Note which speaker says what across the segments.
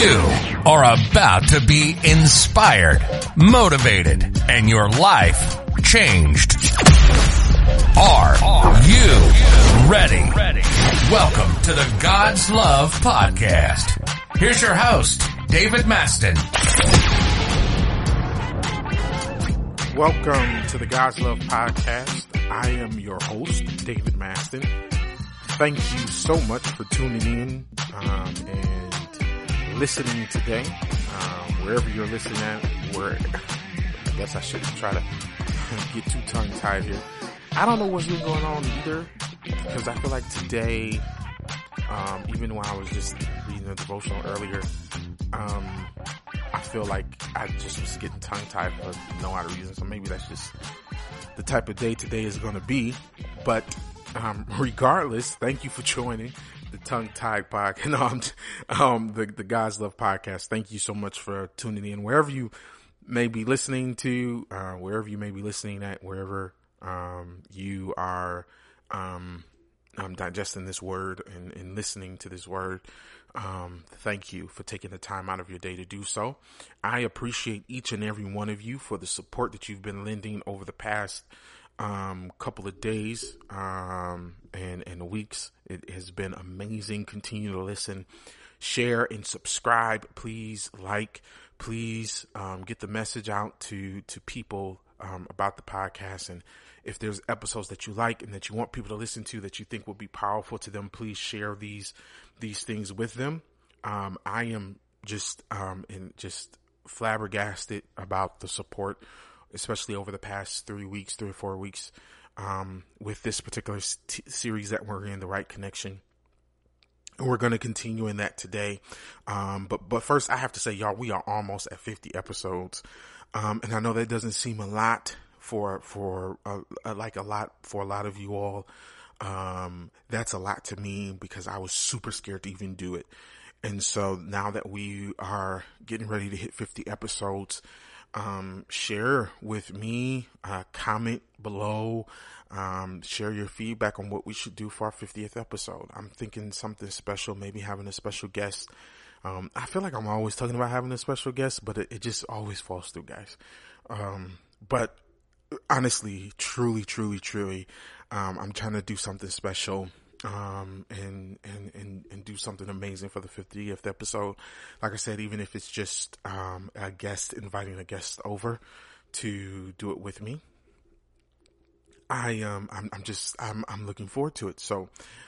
Speaker 1: You are about to be inspired, motivated, and your life changed. Are you ready? Welcome to the God's Love Podcast. Here's your host, David Maston.
Speaker 2: Welcome to the God's Love Podcast. I am your host, David Maston. Thank you so much for tuning in and listening today. Wherever you're listening at, I guess I shouldn't try to get too tongue-tied here. I don't know what's been going on either, because I feel like today, even when I was just reading the devotional earlier, I feel like I just was getting tongue-tied for no other reason. So maybe that's just the type of day today is going to be. But regardless, thank you for joining the tongue-tied podcast. The God's Love Podcast. Thank you so much for tuning in. Wherever you may be listening to, wherever you may be listening at, wherever you are digesting this word and listening to this word. Thank you for taking the time out of your day to do so. I appreciate each and every one of you for the support that you've been lending over the past couple of days and weeks. It has been amazing. Continue to listen, share, and subscribe. Please please get the message out to people about the podcast. And if there's episodes that you like and that you want people to listen to that you think will be powerful to them, please share these things with them. I am just flabbergasted about the support, especially over the past 3 or 4 weeks, with this particular series that we're in, The Right Connection. And we're going to continue in that today. But first I have to say, y'all, we are almost at 50 episodes. And I know that doesn't seem a lot for a lot of you all. That's a lot to me because I was super scared to even do it. And so now that we are getting ready to hit 50 episodes, share with me, comment below, share your feedback on what we should do for our 50th episode. I'm thinking something special, maybe having a special guest. I feel like I'm always talking about having a special guest, but it just always falls through, guys. But honestly, truly, I'm trying to do something special, and do something amazing for the 50th episode. Like I said, even if it's just, inviting a guest over to do it with me. I'm looking forward to it. So,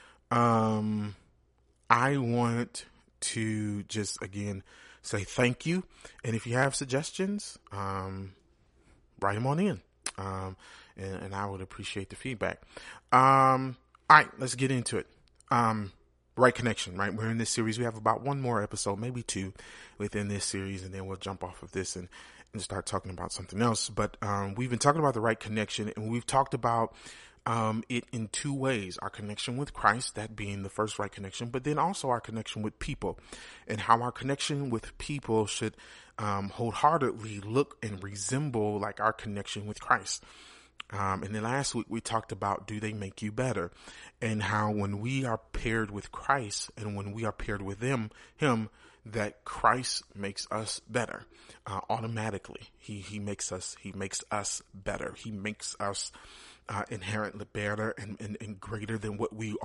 Speaker 2: I want to just again say thank you. And if you have suggestions, write them on in. And I would appreciate the feedback. All right, let's get into it. Right Connection, right? We're in this series. We have about one more episode, maybe two within this series, and then we'll jump off of this and start talking about something else. But, we've been talking about the right connection, and we've talked about, it in two ways: our connection with Christ, that being the first right connection, but then also our connection with people, and how our connection with people should, wholeheartedly look and resemble like our connection with Christ. And then last week we talked about, do they make you better? And how when we are paired with Christ and when we are paired with him, that Christ makes us better, automatically. He makes us better. He makes us, inherently better and greater than what we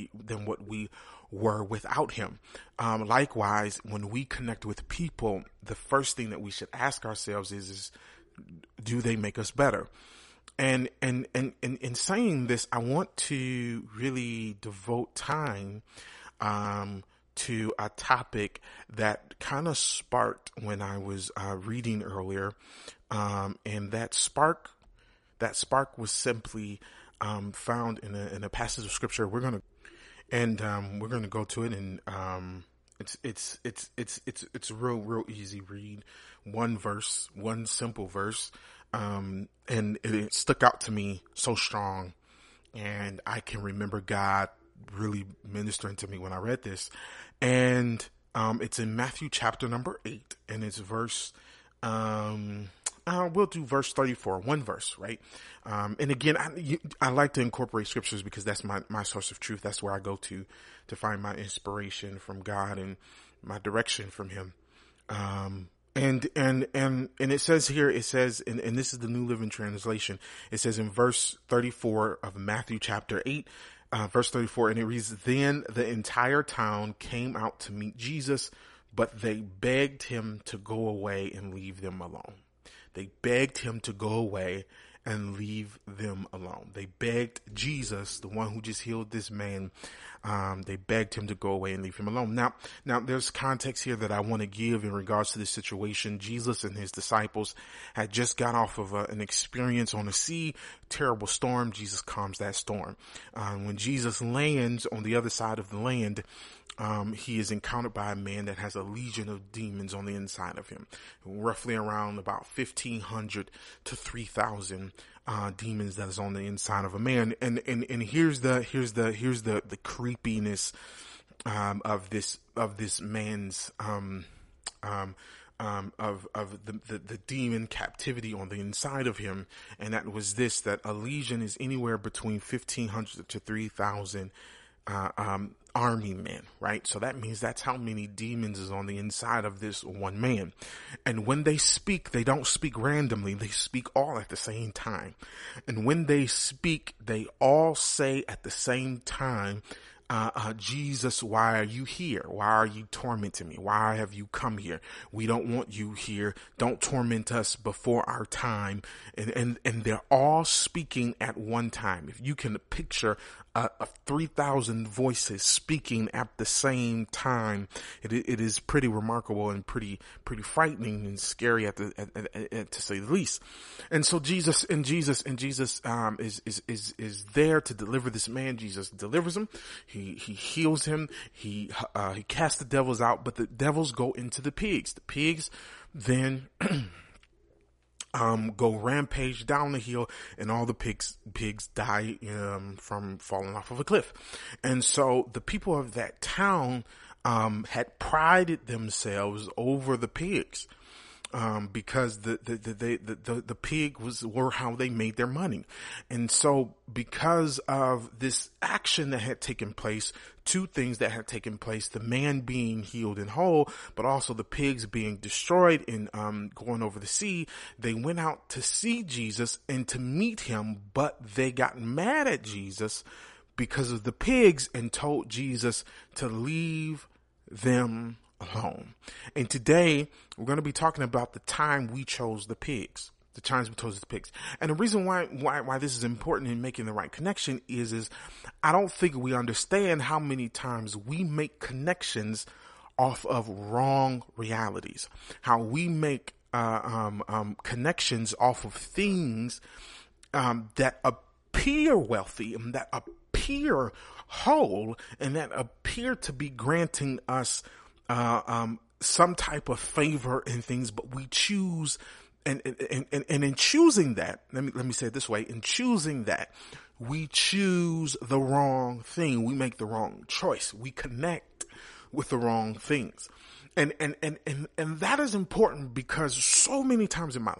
Speaker 2: were without him. Likewise, when we connect with people, the first thing that we should ask ourselves is do they make us better? And in saying this, I want to really devote time, to a topic that kind of sparked when I was, reading earlier. And that spark was simply, found in a passage of scripture. We're going to go to it, and, it's a real easy read. One simple verse. And it stuck out to me so strong, and I can remember God really ministering to me when I read this. And, it's in Matthew chapter number 8, and it's verse, we'll do verse 34, one verse, right? And again, I like to incorporate scriptures because that's my source of truth. That's where I go to find my inspiration from God and my direction from him. And it says here, it says, and this is the New Living Translation. It says in verse 34 of Matthew chapter 8, verse 34, and it reads, "Then the entire town came out to meet Jesus, but they begged him to go away and leave them alone." They begged him to go away and leave them alone. They begged Jesus, the one who just healed this man, they begged him to go away and leave him alone. Now there's context here that I want to give in regards to this situation. Jesus and his disciples had just got off of an experience on the sea, terrible storm. Jesus calms that storm. When Jesus lands on the other side of the land, he is encountered by a man that has a legion of demons on the inside of him, roughly around about 1,500 to 3,000 demons that is on the inside of a man. And here's the creepiness of this man's of the demon captivity on the inside of him, and that was this: that a legion is anywhere between 1,500 to 3,000 army men, right? So that means that's how many demons is on the inside of this one man. And when they speak, they don't speak randomly. They speak all at the same time. And when they speak, they all say at the same time, Jesus, why are you here? Why are you tormenting me? Why have you come here? We don't want you here. Don't torment us before our time. And they're all speaking at one time. If you can picture 3,000 voices speaking at the same time, it is pretty remarkable and pretty frightening and scary to say the least. And so Jesus is there to deliver this man. Jesus delivers him. He heals him. He casts the devils out, but the devils go into the pigs. The pigs then go rampage down the hill, and all the pigs die from falling off of a cliff. And so the people of that town had prided themselves over the pigs, because the pig were how they made their money. And so because of this action that had taken place, two things that had taken place: the man being healed and whole, but also the pigs being destroyed and going over the sea, they went out to see Jesus and to meet him, but they got mad at Jesus because of the pigs and told Jesus to leave them alone. And today we're going to be talking about the time we chose the pigs. The times we chose the pigs. And the reason why this is important in making the right connection is I don't think we understand how many times we make connections off of wrong realities. How we make connections off of things that appear wealthy and that appear whole and that appear to be granting us some type of favor and things, but we choose, and in choosing that, let me say it this way: in choosing that, we choose the wrong thing. We make the wrong choice. We connect with the wrong things, and that is important because so many times in my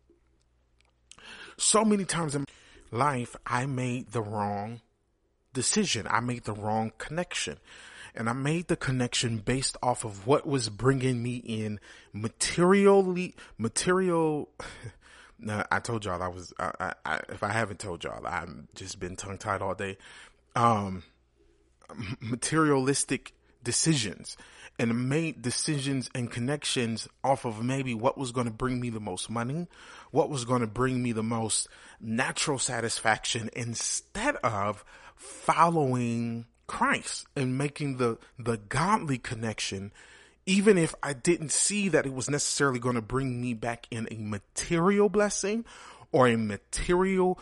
Speaker 2: life, I made the wrong decision. I made the wrong connection. And I made the connection based off of what was bringing me in material. No, I told y'all if I haven't told y'all, I've just been tongue tied all day. Materialistic decisions, and made decisions and connections off of maybe what was going to bring me the most money, what was going to bring me the most natural satisfaction, instead of following Christ and making the godly connection, even if I didn't see that it was necessarily going to bring me back in a material blessing or a material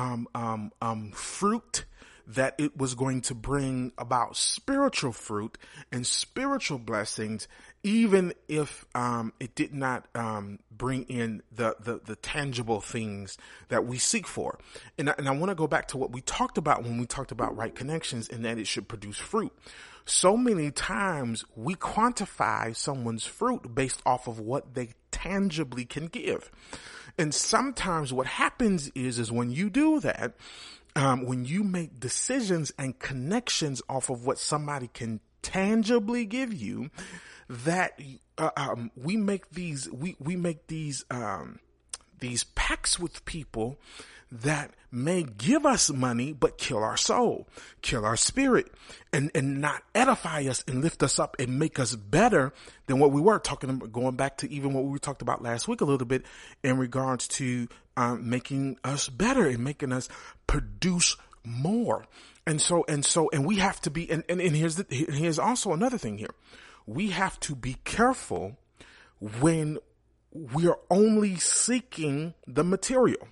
Speaker 2: fruit, that it was going to bring about spiritual fruit and spiritual blessings, even if it did not bring in the tangible things that we seek for. And I want to go back to what we talked about when we talked about right connections, and that it should produce fruit. So many times we quantify someone's fruit based off of what they tangibly can give. And sometimes what happens is when you do that, when you make decisions and connections off of what somebody can tangibly give you, that we make these pacts with people that may give us money, but kill our soul, kill our spirit, and not edify us and lift us up and make us better than what we were. Going back to even what we talked about last week a little bit in regards to making us better and making us produce more. And we have to be, and here's also another thing here. We have to be careful when we're only seeking the material.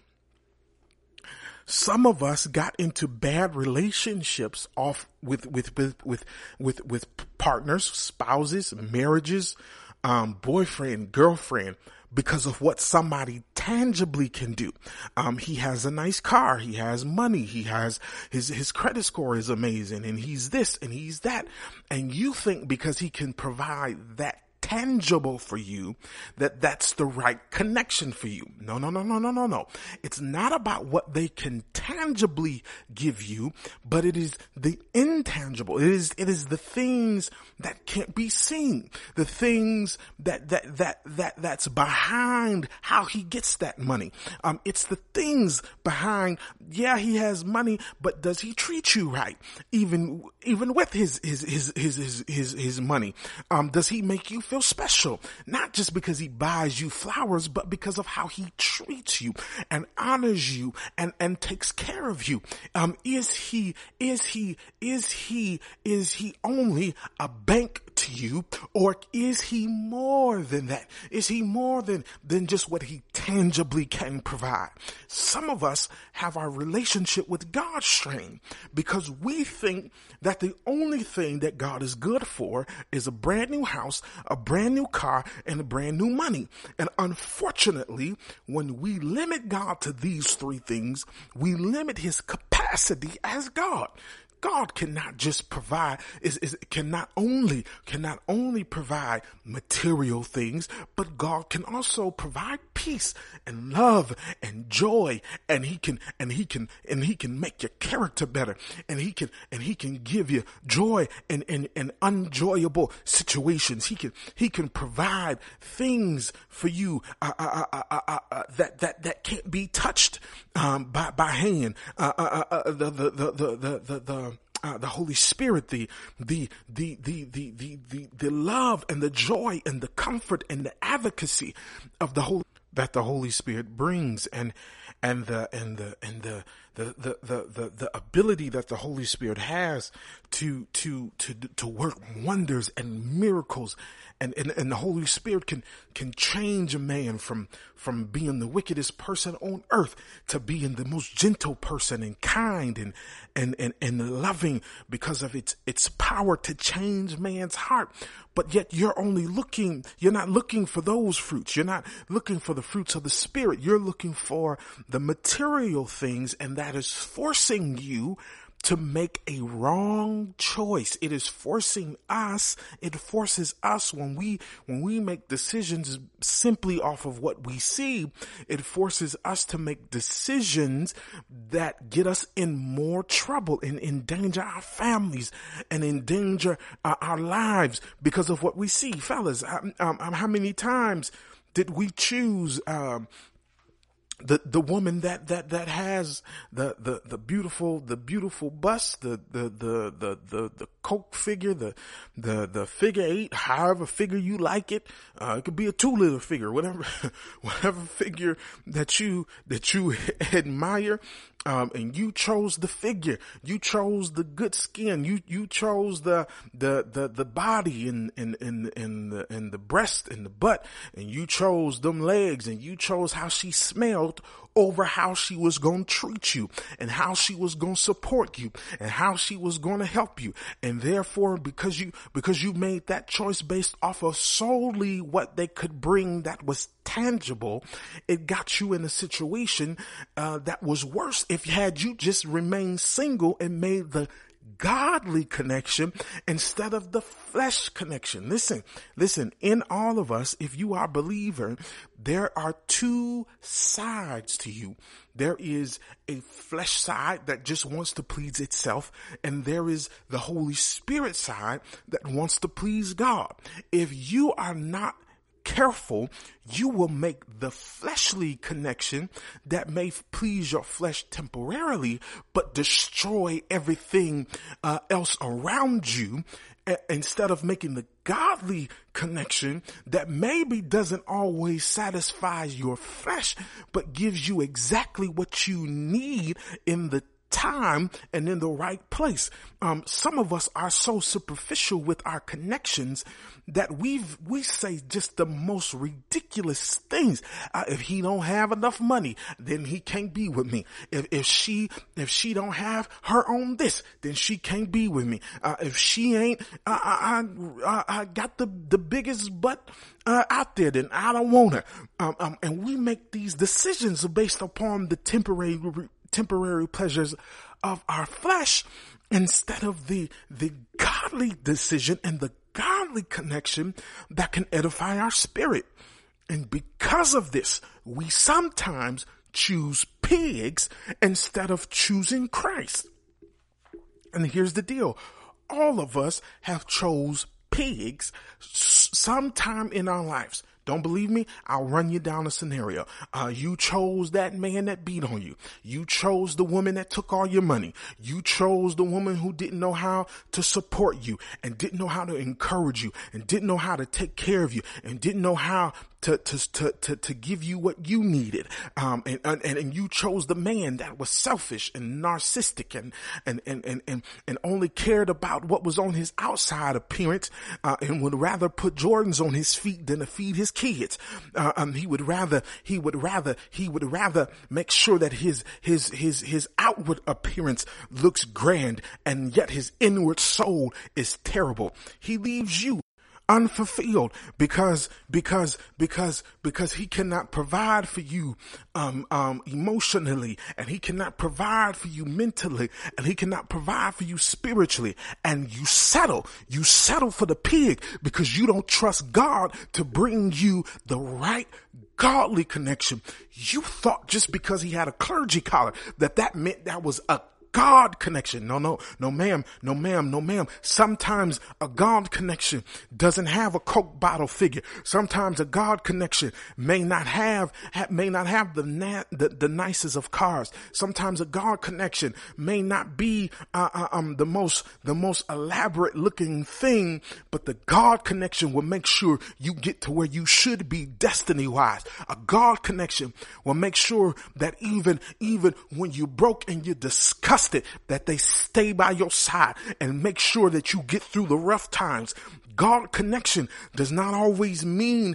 Speaker 2: Some of us got into bad relationships with partners, spouses, marriages, boyfriend, girlfriend, because of what somebody tangibly can do. He has a nice car. He has money. He has his credit score is amazing, and he's this and he's that. And you think because he can provide that tangible for you, that's the right connection for you. No. It's not about what they can tangibly give you, but it is the intangible. It is the things that can't be seen, the things that's behind how he gets that money. It's the things behind, yeah, he has money, but does he treat you right? Even with his money, does he make you feel special? Not just because he buys you flowers, but because of how he treats you and honors you and takes care of you. Is he only a bank to you, or is he more than that? Is he more than just what he tangibly can provide? Some of us have our relationship with God strained because we think that the only thing that God is good for is a brand new house, a brand new car, and a brand new money. And unfortunately, when we limit God to these three things, we limit his capacity as God. God cannot just provide, cannot only provide material things, but God can also provide peace and love and joy, and he can make your character better, and he can give you joy and unjoyable situations. He can provide things for you that can't be touched by hand. The Holy Spirit, the love and the joy and the comfort and the advocacy of the Holy Spirit brings, and the ability that the Holy Spirit has to work wonders and miracles, and the Holy Spirit can change a man from being the wickedest person on earth to being the most gentle person and kind and loving because of its power to change man's heart. But yet you're not looking for those fruits. You're not looking for the fruits of the Spirit. You're looking for the material things, and that is forcing you to make a wrong choice. It forces us when we make decisions simply off of what we see. It forces us to make decisions that get us in more trouble and endanger our families and endanger our lives because of what we see. Fellas, how many times did we choose the woman that has the beautiful bust, the Coke figure, the figure 8, however figure you like it. It could be a 2-liter figure, whatever figure that you admire. And you chose the figure, you chose the good skin, you chose the body and the breast and the butt, and you chose them legs, and you chose how she smelled over how she was going to treat you, and how she was going to support you, and how she was going to help you. And therefore, because you made that choice based off of solely what they could bring that was tangible, it got you in a situation that was worse if you just remained single and made the godly connection instead of the flesh connection. Listen, in all of us, if you are a believer, there are two sides to you. There is a flesh side that just wants to please itself, and there is the Holy Spirit side that wants to please God. If you are not careful, you will make the fleshly connection that may please your flesh temporarily, but destroy everything else around you, instead of making the godly connection that maybe doesn't always satisfy your flesh, but gives you exactly what you need in the time and in the right place. Some of us are so superficial with our connections that we say just the most ridiculous things. If he don't have enough money, then he can't be with me. If she don't have her own this, then she can't be with me. If she ain't, I got the biggest butt out there, then I don't want her. And we make these decisions based upon the temporary pleasures of our flesh instead of the godly decision and the godly connection that can edify our spirit. And because of this, we sometimes choose pigs instead of choosing Christ. And here's the deal. All of us have chose pigs sometime in our lives. Don't believe me? I'll run you down a scenario. You chose that man that beat on you. You chose the woman that took all your money. You chose the woman who didn't know how to support you and didn't know how to encourage you and didn't know how to take care of you and didn't know how to give you what you needed. And you chose the man that was selfish and narcissistic and only cared about what was on his outside appearance, and would rather put Jordans on his feet than to feed his kids. He would rather make sure that his outward appearance looks grand, and yet his inward soul is terrible. He leaves you unfulfilled because he cannot provide for you emotionally, and he cannot provide for you mentally, and he cannot provide for you spiritually, and you settle for the pig because you don't trust God to bring you the right godly connection. You thought just because he had a clergy collar that meant that was a God connection. No, ma'am. Sometimes a God connection doesn't have a Coke bottle figure. Sometimes a God connection may not have the nicest of cars. Sometimes a God connection may not be the most elaborate looking thing, but the God connection will make sure you get to where you should be destiny wise. A God connection will make sure that even when you're broke and you're disgusted, that they stay by your side and make sure that you get through the rough times. God connection does not always mean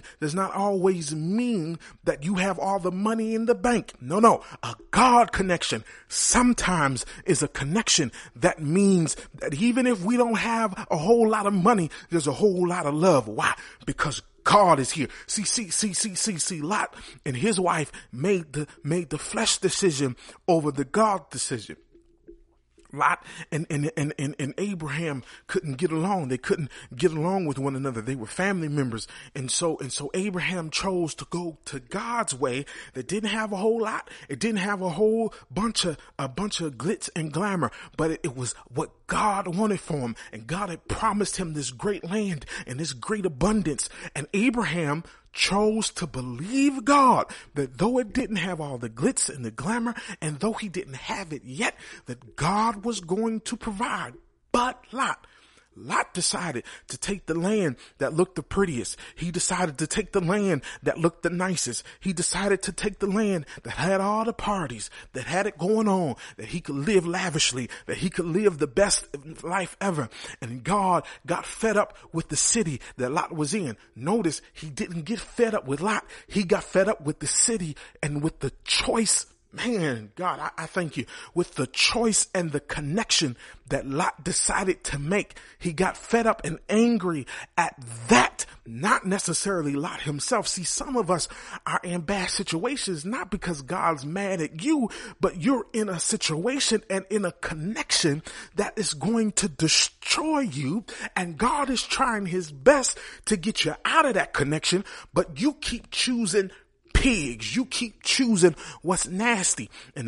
Speaker 2: that you have all the money in the bank. No. A God connection sometimes is a connection that means that even if we don't have a whole lot of money, there's a whole lot of love. Why? Because God is here. See, Lot and his wife made the flesh decision over the God decision. Lot and Abraham couldn't get along. They couldn't get along with one another. They were family members. And so Abraham chose to go to God's way that didn't have a whole lot. It didn't have a whole bunch of glitz and glamour, but it was what God wanted for him. And God had promised him this great land and this great abundance. And Abraham chose to believe God that though it didn't have all the glitz and the glamour, and though he didn't have it yet, that God was going to provide. But Lot decided to take the land that looked the prettiest. He decided to take the land that looked the nicest. He decided to take the land that had all the parties, that had it going on, that he could live lavishly, that he could live the best life ever. And God got fed up with the city that Lot was in. Notice he didn't get fed up with Lot. He got fed up with the city and with the choice. Man, God, I thank you. With the choice and the connection that Lot decided to make, he got fed up and angry at that not necessarily Lot himself. See, some of us are in bad situations, not because God's mad at you, but you're in a situation and in a connection that is going to destroy you. And God is trying his best to get you out of that connection, but you keep choosing pigs. You keep choosing what's nasty. And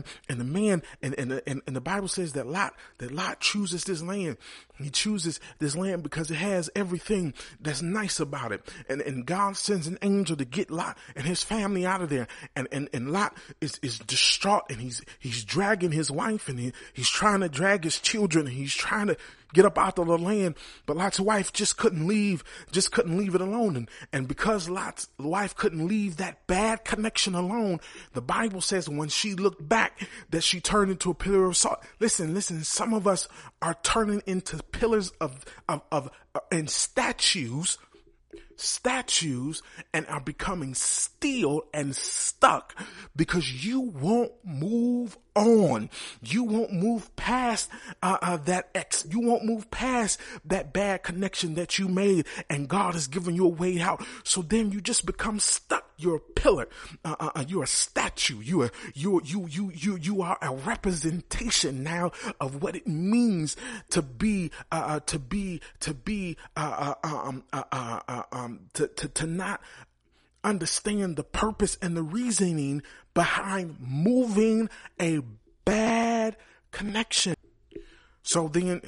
Speaker 2: the Bible says that Lot chooses this land. He chooses this land because it has everything that's nice about it. And God sends an angel to get Lot and his family out of there. And Lot is distraught, and he's dragging his wife, and he's trying to drag his children, and he's trying to get up out of the land. But Lot's wife just couldn't leave it alone. And because Lot's wife couldn't leave that bad connection alone, the Bible says when she looked back that she turned into a pillar of salt. Listen, some of us are turning into pillars and statues and are becoming still and stuck because you won't move on. You won't move past you won't move past that bad connection that you made, and God has given you a way out. So then you just become stuck. You're a pillar. You're a statue. You are a representation now of what it means to not understand the purpose and the reasoning behind moving a bad connection. So now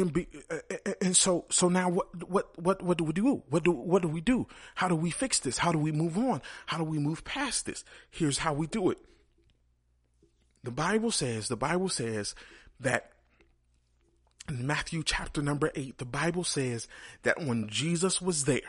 Speaker 2: what do we do? What do we do? How do we fix this? How do we move on? How do we move past this? Here's how we do it. The Bible says that in Matthew chapter number 8, the Bible says that when Jesus was there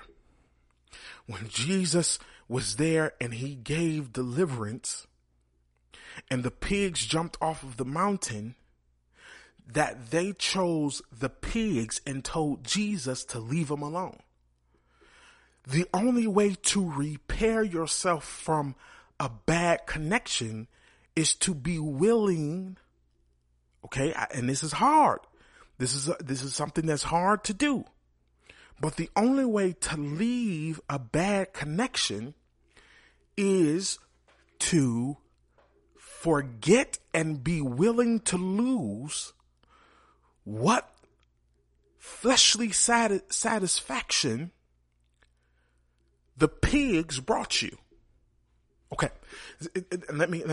Speaker 2: and he gave deliverance and the pigs jumped off of the mountain, that they chose the pigs and told Jesus to leave them alone. The only way to repair yourself from a bad connection is to be willing. Okay. And this is hard. This is something that's hard to do. But the only way to leave a bad connection is to forget and be willing to lose what fleshly satisfaction the pigs brought you. Okay. Let me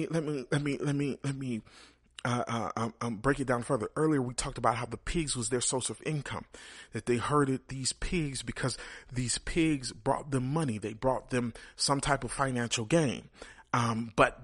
Speaker 2: break it down further. Earlier, we talked about how the pigs was their source of income, that they herded these pigs because these pigs brought them money. They brought them some type of financial gain. But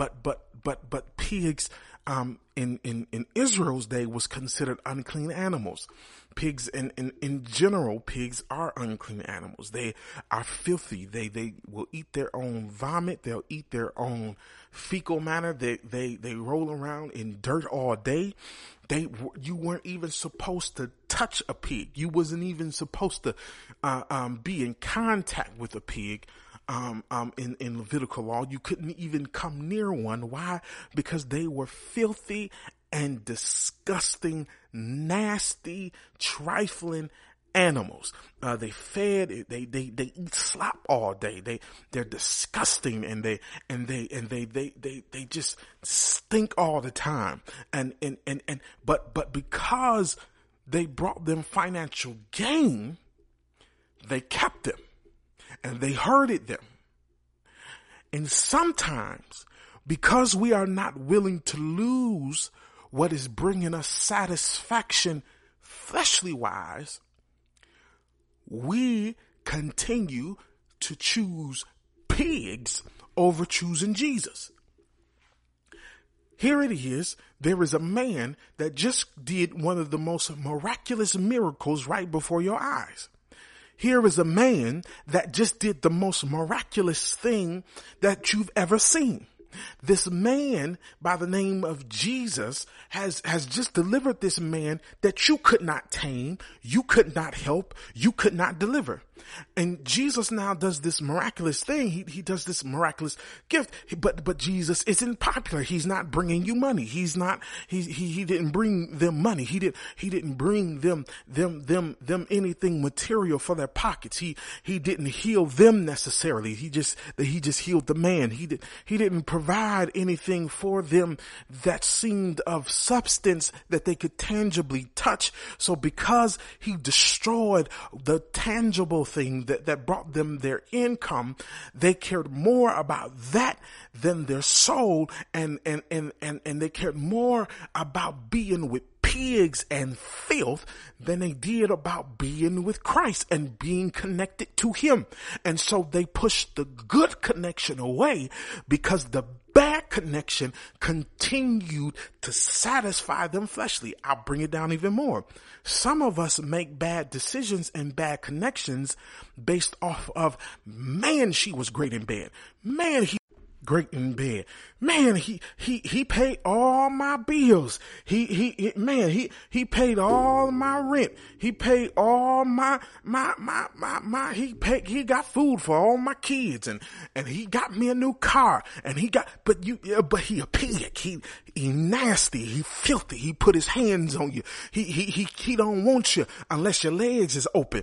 Speaker 2: pigs, in Israel's day was considered unclean animals. Pigs in general, pigs are unclean animals. They are filthy. They will eat their own vomit. They'll eat their own fecal matter. They roll around in dirt all day. You weren't even supposed to touch a pig. You wasn't even supposed to, be in contact with a pig. In Levitical law, you couldn't even come near one. Why? Because they were filthy and disgusting, nasty, trifling animals. They eat slop all day. They're disgusting, and they just stink all the time. But because they brought them financial gain, they kept them. And they herded them. And sometimes, because we are not willing to lose what is bringing us satisfaction fleshly wise, we continue to choose pigs over choosing Jesus. Here it is. There is a man that just did one of the most miraculous miracles right before your eyes. Here is a man that just did the most miraculous thing that you've ever seen. This man by the name of Jesus has just delivered this man that you could not tame, you could not help, you could not deliver. And Jesus now does this miraculous thing. He does this miraculous gift, but Jesus isn't popular. He's not bringing you money. He didn't bring them money. He didn't bring them anything material for their pockets. He didn't heal them necessarily. He just healed the man. He didn't provide anything for them that seemed of substance that they could tangibly touch. So because he destroyed the tangible thing that brought them their income, they cared more about that than their soul, and they cared more about being with pigs and filth than they did about being with Christ and being connected to him. And so they pushed the good connection away because the bad connection continued to satisfy them fleshly. I'll bring it down even more. Some of us make bad decisions and bad connections based off of, man, she was great in bed. Man, he great in bed. Man, he paid all my bills. He paid all my rent. He paid all he got food for all my kids, and he got me a new car, and but he a pig. He nasty. He filthy. He put his hands on you. He don't want you unless your legs is open.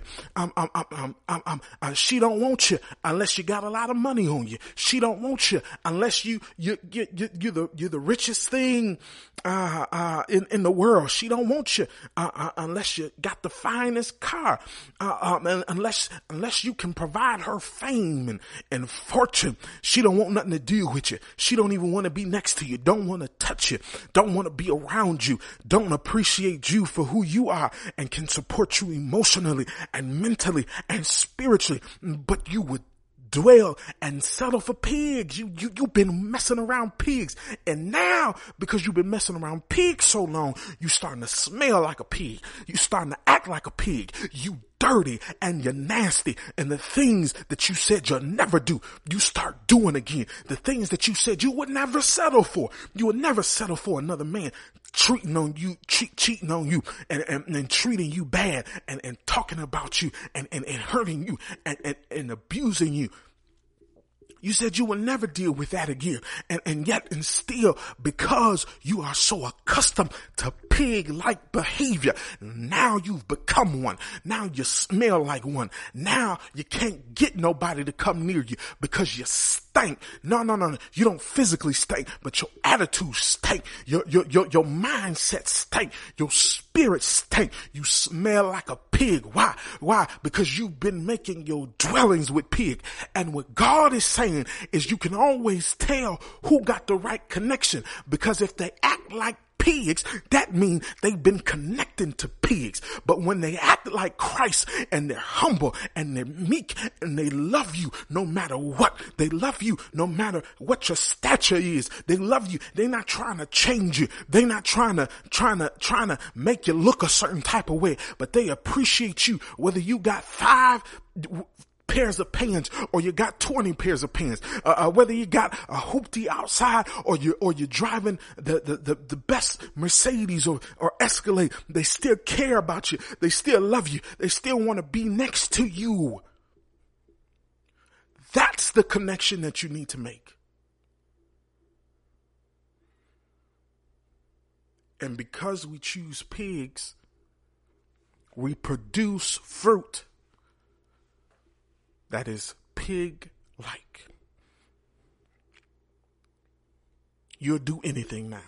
Speaker 2: She don't want you unless you got a lot of money on you. She don't want you unless you're the richest thing in the world. She don't want you unless you got the finest car, and unless you can provide her fame and fortune. She don't want nothing to do with you. She don't even want to be next to you. Don't want to touch you. Don't want to be around you. Don't appreciate you for who you are and can support you emotionally and mentally and spiritually. But you would dwell and settle for pigs. You've been messing around pigs. And now, because you've been messing around pigs so long, you starting to smell like a pig. You starting to act like a pig. You dirty and you're nasty. And the things that you said you'll never do, you start doing again. The things that you said you would never settle for. You would never settle for another man cheating on you, and treating you bad and talking about you and hurting you and abusing you. You said you would never deal with that again. And yet and still, because you are so accustomed to pig-like behavior, now you've become one. Now you smell like one. Now you can't get nobody to come near you because you stink. No. You don't physically stink, but your attitude stink. Your mindset stink. Your spirit stink. You smell like a pig. Why? Because you've been making your dwellings with pig. And what God is saying is you can always tell who got the right connection, because if they act like pigs, that means they've been connecting to pigs. But when they act like Christ and they're humble and they're meek and they love you no matter what, they love you no matter what your stature is, they love you. They're not trying to change you. They're not trying to make you look a certain type of way, but they appreciate you whether you got 5 pairs of pants or you got 20 pairs of pants, whether you got a hoopty outside or you're driving the best Mercedes or Escalade. They still care about you. They still love you. They still want to be next to you. That's the connection that you need to make. And because we choose pigs, we produce fruit that is pig-like. You'll do anything now,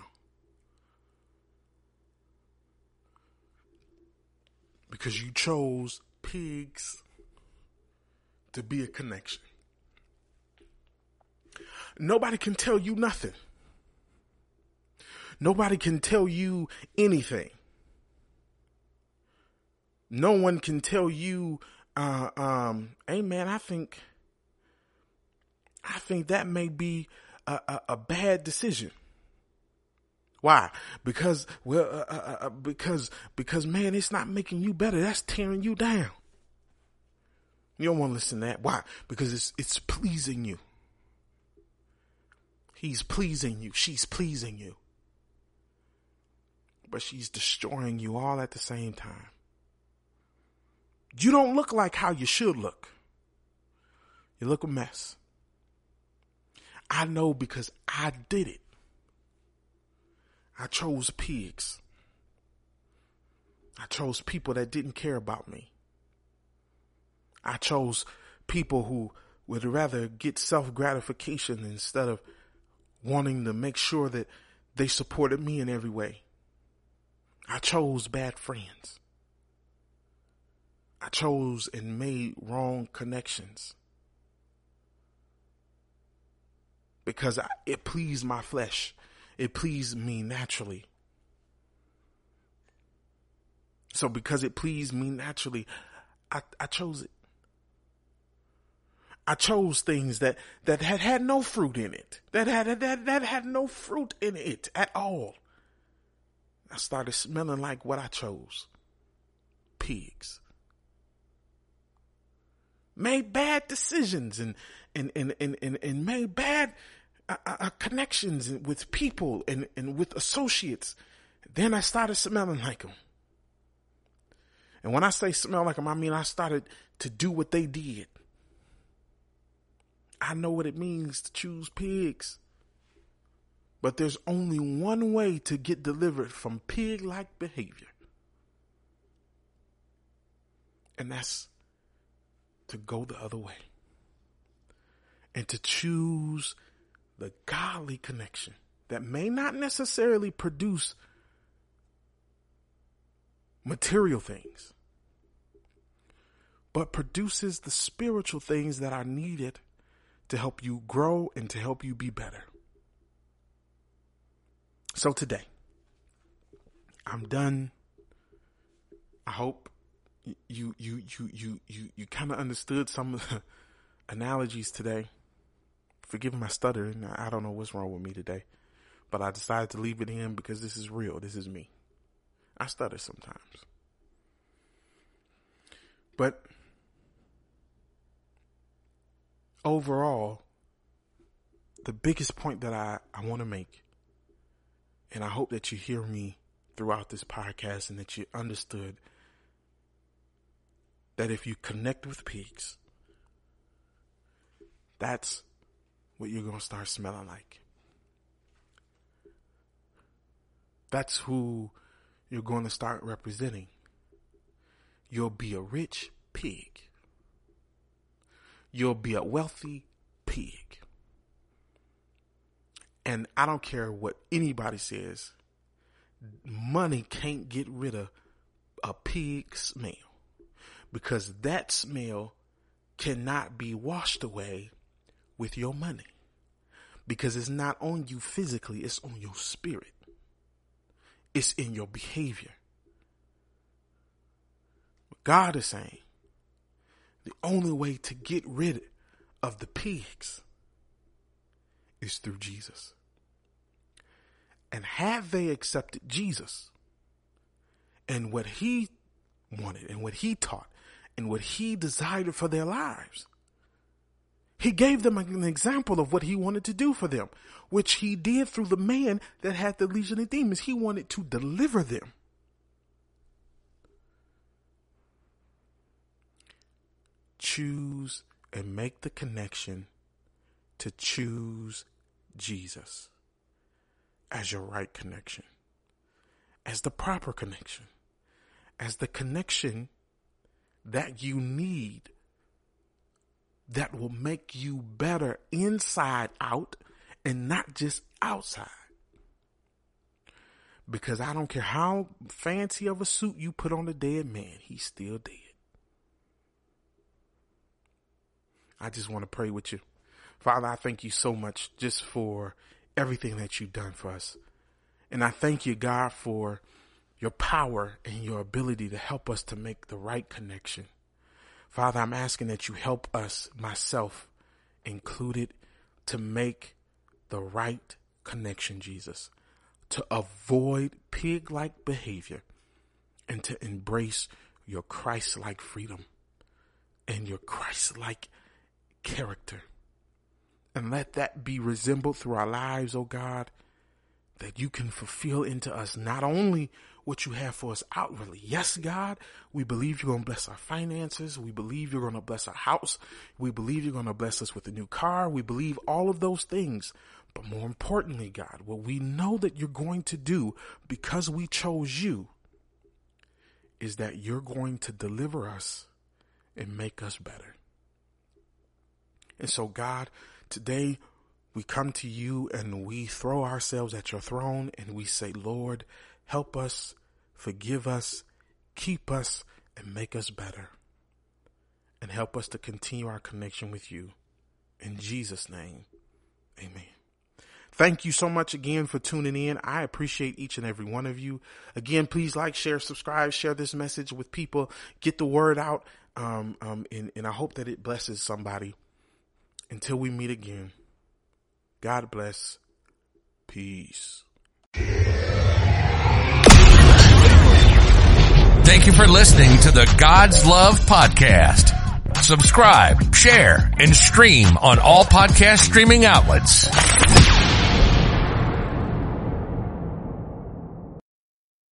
Speaker 2: because you chose pigs to be a connection. Nobody can tell you nothing. Nobody can tell you anything. No one can tell you, hey man, I think that may be a bad decision. Why? Because man, it's not making you better. That's tearing you down. You don't want to listen to that. Why? Because it's pleasing you. He's pleasing you. She's pleasing you. But she's destroying you all at the same time. You don't look like how you should look. You look a mess. I know because I did it. I chose pigs. I chose people that didn't care about me. I chose people who would rather get self-gratification instead of wanting to make sure that they supported me in every way. I chose bad friends. I chose and made wrong connections because it pleased my flesh. It pleased me naturally. So because it pleased me naturally, I chose it. I chose things that had no fruit in it, that had no fruit in it at all. I started smelling like what I chose. Pigs. Made bad decisions and made bad connections with people and with associates. Then I started smelling like them. And when I say smell like them, I mean I started to do what they did. I know what it means to choose pigs. But there's only one way to get delivered from pig-like behavior. And that's to go the other way. And to choose the godly connection that may not necessarily produce material things, but produces the spiritual things that are needed to help you grow and to help you be better. So today, I'm done. I hope you kind of understood some of the analogies today. Forgive my stuttering. I don't know what's wrong with me today, but I decided to leave it in because this is real. This is me. I stutter sometimes. But overall, the biggest point that I want to make, and I hope that you hear me throughout this podcast and that you understood that if you connect with pigs, that's what you're going to start smelling like. That's who you're going to start representing. You'll be a rich pig. You'll be a wealthy pig. And I don't care what anybody says, money can't get rid of a pig smell, because that smell cannot be washed away with your money, because it's not on you physically, it's on your spirit. It's in your behavior. But God is saying the only way to get rid of the pigs is through Jesus. And have they accepted Jesus and what he wanted and what he taught and what he desired for their lives, he gave them an example of what he wanted to do for them, which he did through the man that had the legion of demons. He wanted to deliver them. Choose and make the connection to choose Jesus as your right connection, as the proper connection, as the connection that you need, that will make you better inside out and not just outside. Because I don't care how fancy of a suit you put on a dead man, he's still dead. I just want to pray with you. Father, I thank you so much just for everything that you've done for us. And I thank you, God, for your power and your ability to help us to make the right connection. Father, I'm asking that you help us, myself included, to make the right connection, Jesus, to avoid pig-like behavior and to embrace your Christ-like freedom and your Christ-like character. And let that be resembled through our lives, oh God, that you can fulfill into us not only what you have for us outwardly. Yes, God, we believe you're going to bless our finances. We believe you're going to bless our house. We believe you're going to bless us with a new car. We believe all of those things. But more importantly, God, what we know that you're going to do because we chose you is that you're going to deliver us and make us better. And so, God, today we come to you and we throw ourselves at your throne and we say, Lord, help us, forgive us, keep us, and make us better. And help us to continue our connection with you. In Jesus' name, amen. Thank you so much again for tuning in. I appreciate each and every one of you. Again, please like, share, subscribe, share this message with people. Get the word out. And I hope that it blesses somebody. Until we meet again, God bless. Peace.
Speaker 1: Thank you for listening to the God's Love Podcast. Subscribe, share, and stream on all podcast streaming outlets.